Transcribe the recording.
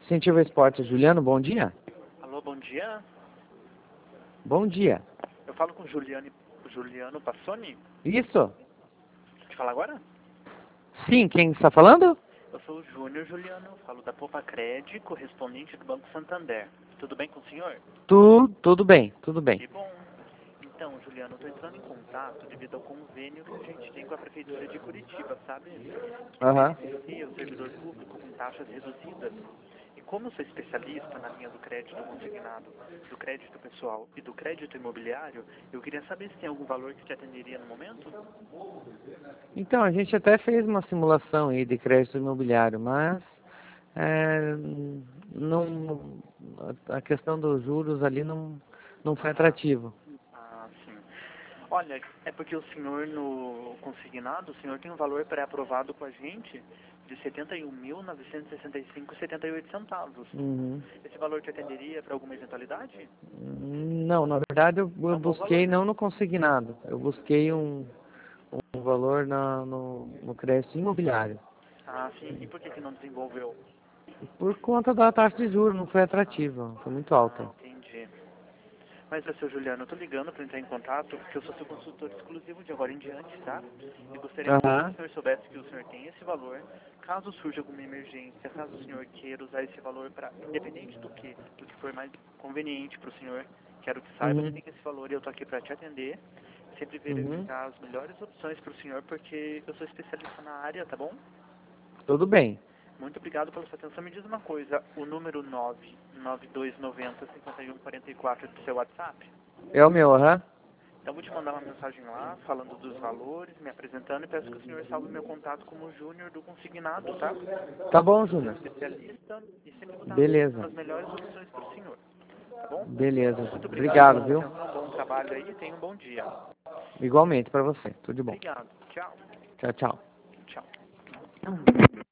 Incentivo Esporte, Juliano, bom dia. Alô, bom dia. Bom dia. Eu falo com o Juliano Passoni. Isso? Pode falar agora? Sim, quem está falando? Eu sou o Júnior Juliano, falo da Popacred, correspondente do Banco Santander. Tudo bem com o senhor? Tudo bem, tudo bem. Que bom. Então, Juliano, eu estou entrando em contato devido ao convênio que a gente tem com a Prefeitura de Curitiba, sabe? Que Aham. beneficia o servidor público com taxas reduzidas. E como eu sou especialista na linha do crédito consignado, do crédito pessoal e do crédito imobiliário, eu queria saber se tem algum valor que te atenderia no momento? Então, a gente até fez uma simulação aí de crédito imobiliário, mas é, não, a questão dos juros ali não foi atrativo. Ah, sim. Olha, é porque o senhor no consignado, o senhor tem um valor pré-aprovado com a gente de R$ 71.965,78 centavos. Uhum. Esse valor te atenderia para alguma eventualidade? Não, na verdade eu É um bom busquei valor. não no consignado, eu busquei um valor no crédito imobiliário. Ah, sim. E por que não desenvolveu? Por conta da taxa de juros, não foi atrativa, foi muito Ah, alta. entendi. Mas, seu Juliano, eu tô ligando para entrar em contato porque eu sou seu consultor exclusivo de agora em diante, tá? E gostaria muito que o Aham. senhor soubesse que o senhor tem esse valor. Caso surja alguma emergência, caso o senhor queira usar esse valor para, independente do que for mais conveniente para o senhor, quero que saiba que Uhum. tem esse valor e eu tô aqui para te atender. Sempre Uhum. verificar as melhores opções para o senhor, porque eu sou especialista na área, tá bom? Tudo bem. Muito obrigado pela sua atenção. Me diz uma coisa, o número 99290-5144 do seu WhatsApp? É o meu, aham. Então vou te mandar uma mensagem lá, falando dos valores, me apresentando e peço que o senhor salve meu contato como Júnior do Consignado, tá? Tá bom, Eu sou Júnior. especialista e sempre vou estar Beleza. as melhores opções para o senhor, tá bom? Beleza. Muito obrigado Obrigado, pela sua viu? atenção, bom trabalho aí, tenha um bom dia. Igualmente pra você. Tudo de bom. Obrigado, tchau. Tchau, tchau. Tchau.